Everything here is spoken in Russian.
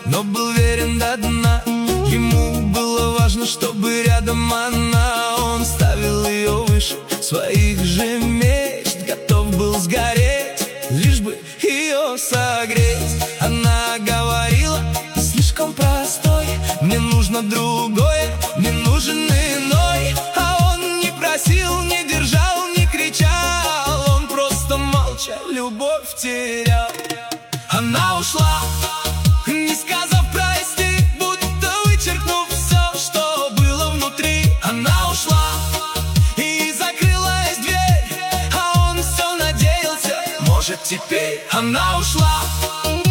но был верен до дна. Ему было важно, чтобы рядом она. Он ставил ее выше своих же мечт, готов был сгореть, лишь бы ее согреть. Она говорила: слишком простой, мне нужно другое, мне нужен иной. А он не просил, не держал, не кричал, он просто молча любовь терял. Она ушла, не сказав прости, будто вычеркнув все, что было внутри. Она ушла, и закрылась дверь, а он все надеялся, может теперь. Она ушла.